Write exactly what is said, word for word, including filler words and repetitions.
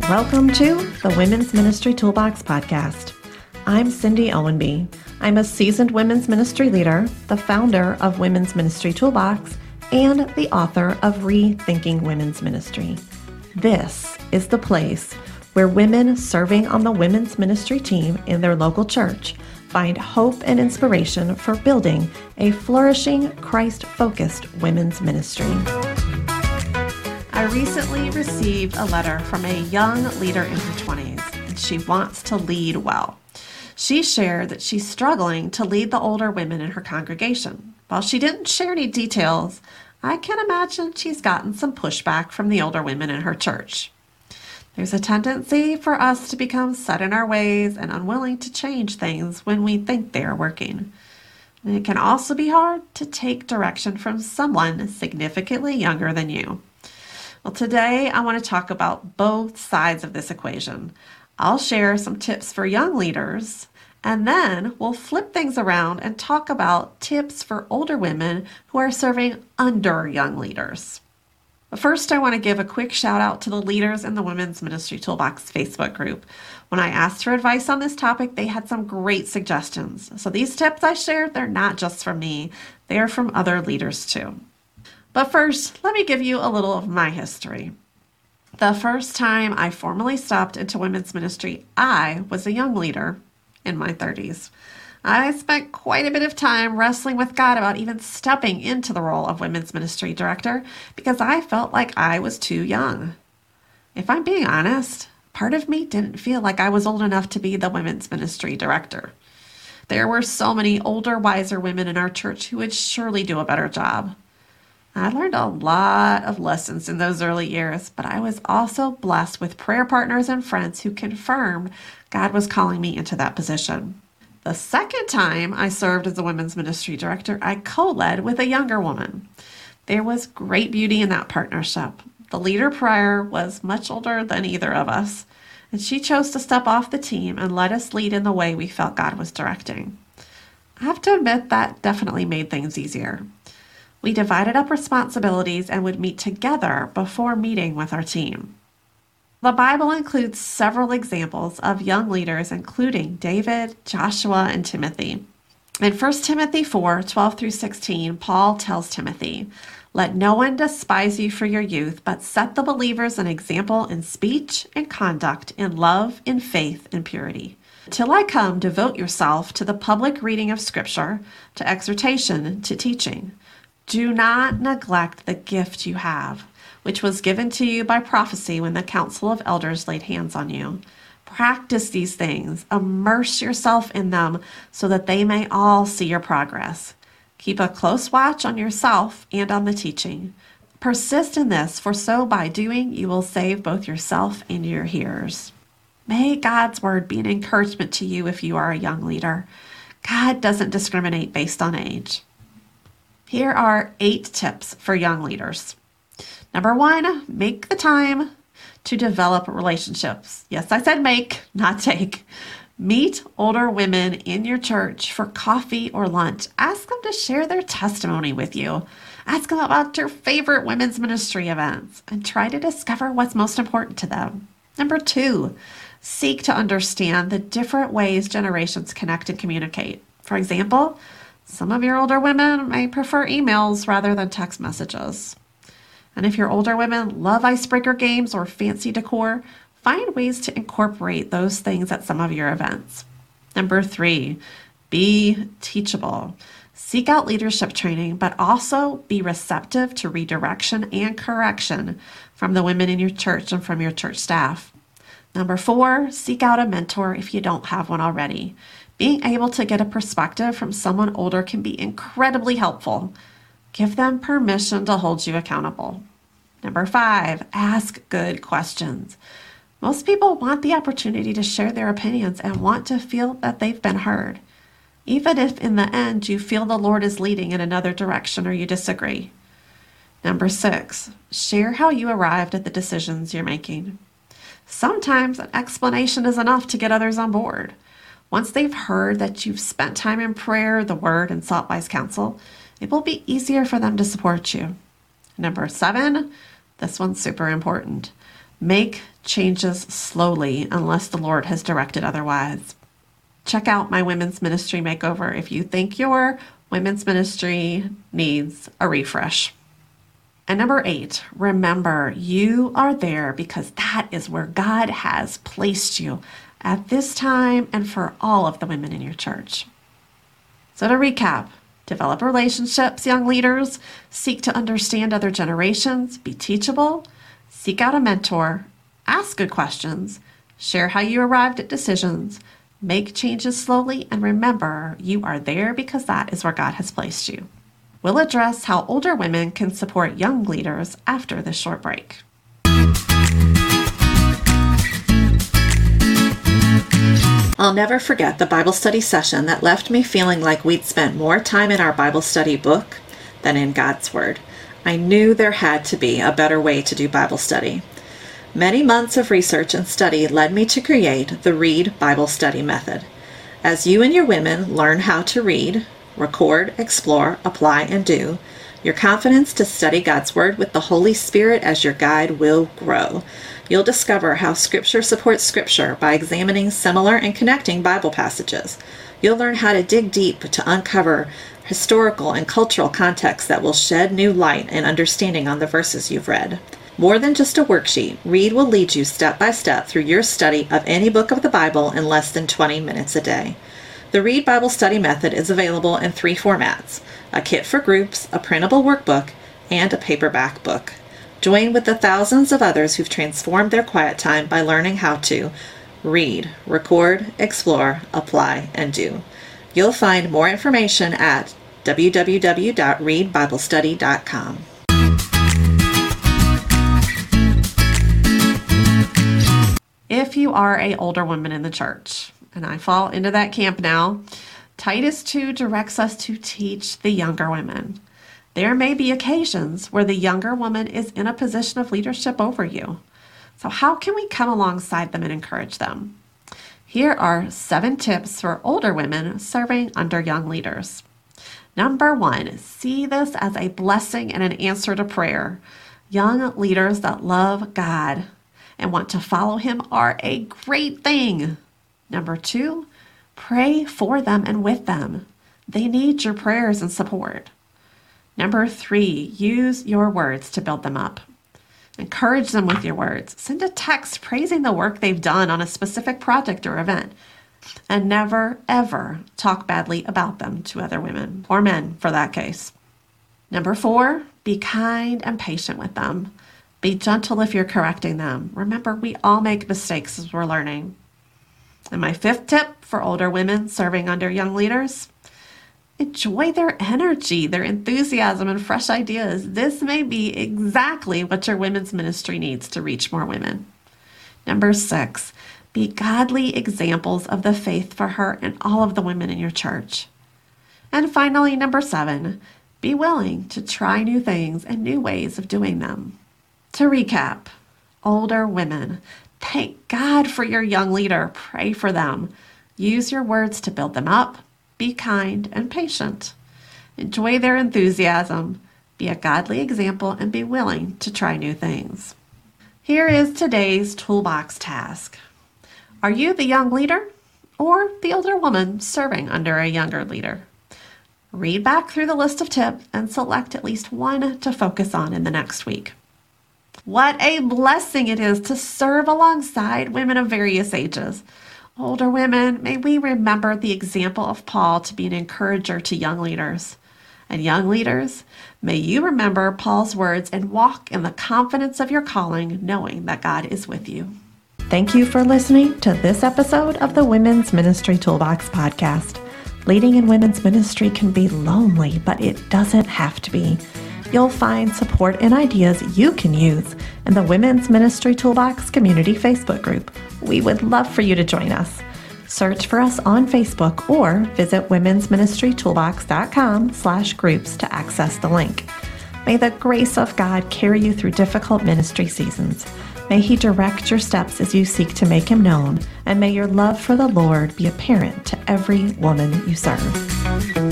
Welcome to the Women's Ministry Toolbox Podcast. I'm Cindy Owenby. I'm a seasoned women's ministry leader, the founder of Women's Ministry Toolbox, and the author of Rethinking Women's Ministry. This is the place where women serving on the women's ministry team in their local church find hope and inspiration for building a flourishing, Christ-focused women's ministry. I recently received a letter from a young leader in her twenties, and she wants to lead well. She shared that she's struggling to lead the older women in her congregation. While she didn't share any details, I can imagine she's gotten some pushback from the older women in her church. There's a tendency for us to become set in our ways and unwilling to change things when we think they are working. And it can also be hard to take direction from someone significantly younger than you. Well, today I want to talk about both sides of this equation. I'll share some tips for young leaders, and then we'll flip things around and talk about tips for older women who are serving under young leaders. But first, I want to give a quick shout out to the leaders in the Women's Ministry Toolbox Facebook group. When I asked for advice on this topic, they had some great suggestions. So these tips I shared, they're not just from me, they are from other leaders too. But first, let me give you a little of my history. The first time I formally stepped into women's ministry, I was a young leader in my thirties. I spent quite a bit of time wrestling with God about even stepping into the role of women's ministry director because I felt like I was too young. If I'm being honest, part of me didn't feel like I was old enough to be the women's ministry director. There were so many older, wiser women in our church who would surely do a better job. I learned a lot of lessons in those early years, but I was also blessed with prayer partners and friends who confirmed God was calling me into that position. The second time I served as a women's ministry director, I co-led with a younger woman. There was great beauty in that partnership. The leader prior was much older than either of us, and she chose to step off the team and let us lead in the way we felt God was directing. I have to admit that definitely made things easier. We divided up responsibilities and would meet together before meeting with our team. The Bible includes several examples of young leaders, including David, Joshua, and Timothy. In First Timothy four, twelve through sixteen, Paul tells Timothy, "Let no one despise you for your youth, but set the believers an example in speech and conduct, in love, in faith, and purity. Till I come, devote yourself to the public reading of Scripture, to exhortation, to teaching. Do not neglect the gift you have, which was given to you by prophecy when the council of elders laid hands on you. Practice these things, immerse yourself in them so that they may all see your progress. Keep a close watch on yourself and on the teaching. Persist in this, for so by doing you will save both yourself and your hearers." May God's word be an encouragement to you if you are a young leader. God doesn't discriminate based on age. Here are eight tips for young leaders. Number one, make the time to develop relationships. Yes, I said make, not take. Meet older women in your church for coffee or lunch. Ask them to share their testimony with you. Ask them about your favorite women's ministry events and try to discover what's most important to them. Number two, seek to understand the different ways generations connect and communicate. For example, some of your older women may prefer emails rather than text messages. And if your older women love icebreaker games or fancy decor, find ways to incorporate those things at some of your events. Number three, be teachable. Seek out leadership training, but also be receptive to redirection and correction from the women in your church and from your church staff. Number four, seek out a mentor if you don't have one already. Being able to get a perspective from someone older can be incredibly helpful. Give them permission to hold you accountable. Number five, ask good questions. Most people want the opportunity to share their opinions and want to feel that they've been heard, even if in the end you feel the Lord is leading in another direction or you disagree. Number six, share how you arrived at the decisions you're making. Sometimes an explanation is enough to get others on board. Once they've heard that you've spent time in prayer, the word, and sought wise counsel, it will be easier for them to support you. Number seven, this one's super important. Make changes slowly unless the Lord has directed otherwise. Check out my women's ministry makeover if you think your women's ministry needs a refresh. And number eight, remember you are there because that is where God has placed you at this time and for all of the women in your church. So to recap, develop relationships, young leaders, seek to understand other generations, be teachable, seek out a mentor, ask good questions, share how you arrived at decisions, make changes slowly, and remember you are there because that is where God has placed you. We'll address how older women can support young leaders after this short break. I'll never forget the Bible study session that left me feeling like we'd spent more time in our Bible study book than in God's Word. I knew there had to be a better way to do Bible study. Many months of research and study led me to create the Read Bible Study Method. As you and your women learn how to read, record, explore, apply, and do, your confidence to study God's Word with the Holy Spirit as your guide will grow. You'll discover how Scripture supports Scripture by examining similar and connecting Bible passages. You'll learn how to dig deep to uncover historical and cultural context that will shed new light and understanding on the verses you've read. More than just a worksheet, Read will lead you step by step through your study of any book of the Bible in less than twenty minutes a day. The Read Bible Study Method is available in three formats: a kit for groups, a printable workbook, and a paperback book. Join with the thousands of others who've transformed their quiet time by learning how to read, record, explore, apply, and do. You'll find more information at w w w dot read bible study dot com. If you are an older woman in the church, and I fall into that camp now, Titus two directs us to teach the younger women. There may be occasions where the younger woman is in a position of leadership over you. So how can we come alongside them and encourage them? Here are seven tips for older women serving under young leaders. Number one, see this as a blessing and an answer to prayer. Young leaders that love God and want to follow Him are a great thing. Number two, pray for them and with them. They need your prayers and support. Number three, use your words to build them up. Encourage them with your words. Send a text praising the work they've done on a specific project or event. And never, ever talk badly about them to other women, or men for that case. Number four, be kind and patient with them. Be gentle if you're correcting them. Remember, we all make mistakes as we're learning. And my fifth tip for older women serving under young leaders, enjoy their energy, their enthusiasm, and fresh ideas. This may be exactly what your women's ministry needs to reach more women. Number six, be godly examples of the faith for her and all of the women in your church. And finally, number seven, be willing to try new things and new ways of doing them. To recap, older women, thank God for your young leader. Pray for them. Use your words to build them up. Be kind and patient. Enjoy their enthusiasm. Be a godly example and be willing to try new things. Here is today's toolbox task. Are you the young leader or the older woman serving under a younger leader? Read back through the list of tips and select at least one to focus on in the next week. What a blessing it is to serve alongside women of various ages. Older women, may we remember the example of Paul to be an encourager to young leaders. And young leaders, may you remember Paul's words and walk in the confidence of your calling, knowing that God is with you. Thank you for listening to this episode of the Women's Ministry Toolbox podcast. Leading in women's ministry can be lonely, but it doesn't have to be. You'll find support and ideas you can use in the Women's Ministry Toolbox Community Facebook group. We would love for you to join us. Search for us on Facebook or visit womens ministry toolbox dot com slash groups to access the link. May the grace of God carry you through difficult ministry seasons. May He direct your steps as you seek to make Him known, and may your love for the Lord be apparent to every woman you serve.